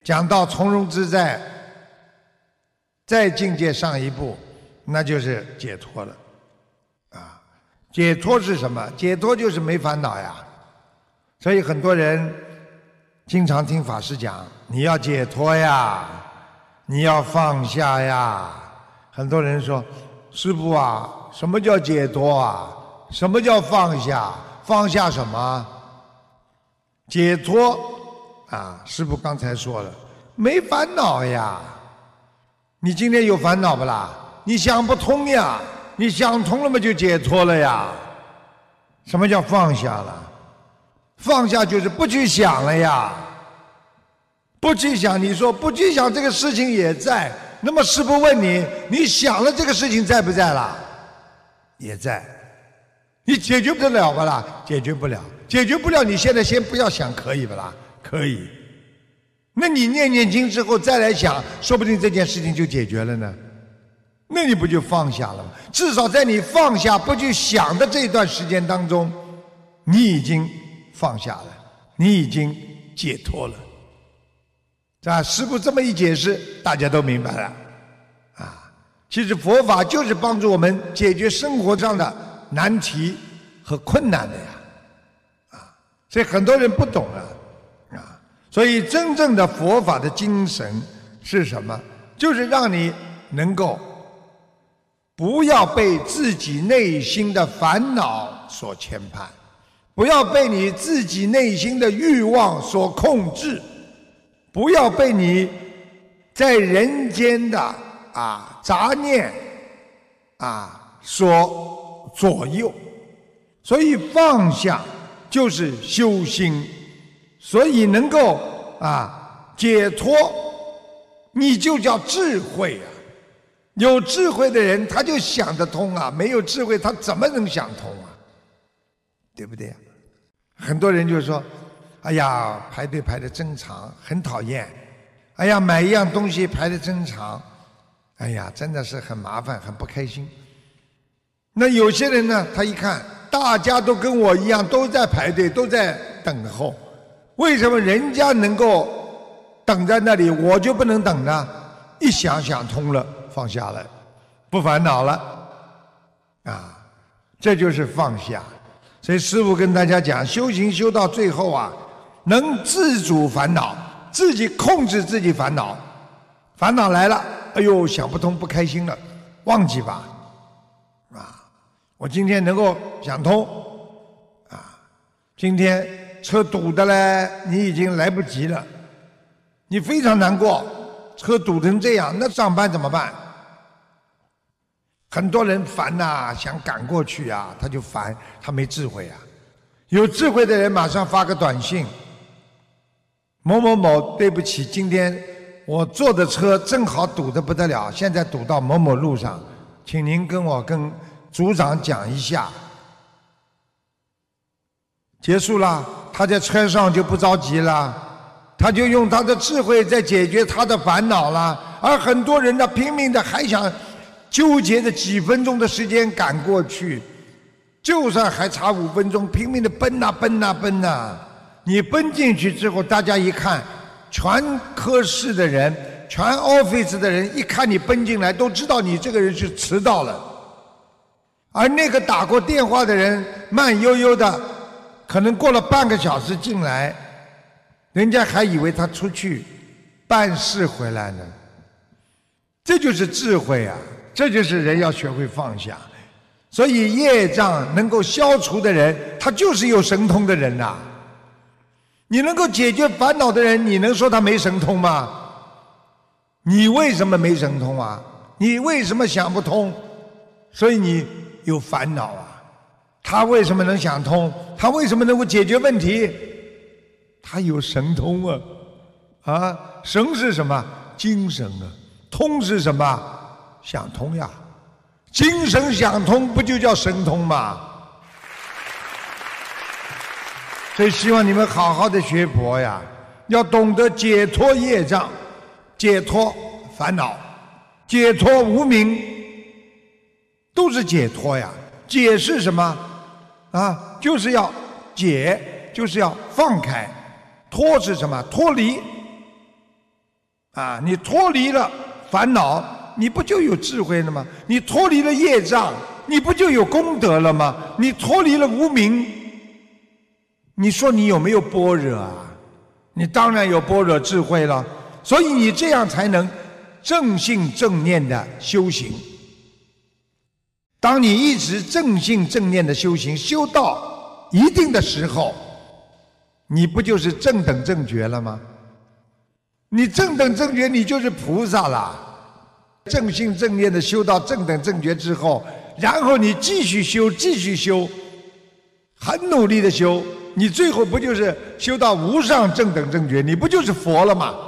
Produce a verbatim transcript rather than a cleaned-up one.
讲到从容自在，再境界上一步，那就是解脱了。啊，解脱是什么？解脱就是没烦恼呀。所以很多人经常听法师讲，你要解脱呀，你要放下呀。很多人说，师父啊，什么叫解脱啊？什么叫放下？放下什么？解脱啊，师父刚才说了，没烦恼呀。你今天有烦恼不啦？你想不通呀，你想通了嘛就解脱了呀。什么叫放下了？放下就是不去想了呀。不去想，你说不去想这个事情也在，那么师父问你，你想了这个事情在不在啦？也在。你解决不了吧啦？解决不了。解决不了，你现在先不要想，可以不啦？可以。那你念念经之后再来想，说不定这件事情就解决了呢。那你不就放下了吗？至少在你放下不去想的这段时间当中，你已经放下了，你已经解脱了。啊，师父这么一解释，大家都明白了。啊，其实佛法就是帮助我们解决生活上的难题和困难的呀。啊，所以很多人不懂啊。啊，所以真正的佛法的精神是什么？就是让你能够不要被自己内心的烦恼所牵绊，不要被你自己内心的欲望所控制，不要被你在人间的啊杂念啊所左右。所以放下就是修心，所以能够啊解脱，你就叫智慧啊。有智慧的人他就想得通啊，没有智慧他怎么能想通啊？对不对啊？很多人就说，哎呀，排队排得真长，很讨厌。哎呀，买一样东西排得真长，哎呀，真的是很麻烦，很不开心。那有些人呢，他一看大家都跟我一样都在排队，都在等候，为什么人家能够等在那里，我就不能等呢？一想想通了，放下了，不烦恼了啊，这就是放下。所以师父跟大家讲，修行修到最后啊，能自主烦恼，自己控制自己烦恼。烦恼来了，哎呦，想不通，不开心了，忘记吧。啊，我今天能够想通啊，今天车堵的嘞，你已经来不及了，你非常难过，车堵成这样，那上班怎么办？很多人烦呐、啊，想赶过去啊，他就烦，他没智慧啊。有智慧的人马上发个短信，某某某，对不起，今天我坐的车正好堵得不得了，现在堵到某某路上，请您跟我跟组长讲一下。结束了，他在车上就不着急了，他就用他的智慧在解决他的烦恼了。而很多人呢，拼命的还想纠结着几分钟的时间赶过去，就算还差五分钟，拼命的奔呐奔呐奔呐。你奔进去之后，大家一看，全科室的人，全 office 的人一看你奔进来，都知道你这个人是迟到了。而那个打过电话的人，慢悠悠的，可能过了半个小时进来，人家还以为他出去办事回来呢。这就是智慧啊！这就是人要学会放下。所以业障能够消除的人，他就是有神通的人呐、啊。你能够解决烦恼的人，你能说他没神通吗？你为什么没神通啊？你为什么想不通？所以你有烦恼啊。他为什么能想通？他为什么能够解决问题？他有神通啊！啊，神是什么？精神啊。通是什么？想通呀。精神想通，不就叫神通吗？所以希望你们好好的学佛呀，要懂得解脱业障，解脱烦恼，解脱无明，都是解脱呀。解是什么啊？就是要解，就是要放开。脱是什么？脱离。 啊，你脱离了烦恼，你不就有智慧了吗？你脱离了业障，你不就有功德了吗？你脱离了无明，你说你有没有般若啊？你当然有般若智慧了。所以你这样才能正信正念的修行。当你一直正信正念的修行，修到一定的时候，你不就是正等正觉了吗？你正等正觉，你就是菩萨了。正信正念的修到正等正觉之后，然后你继续修，继续修，很努力的修，你最后不就是修到无上正等正觉？你不就是佛了吗？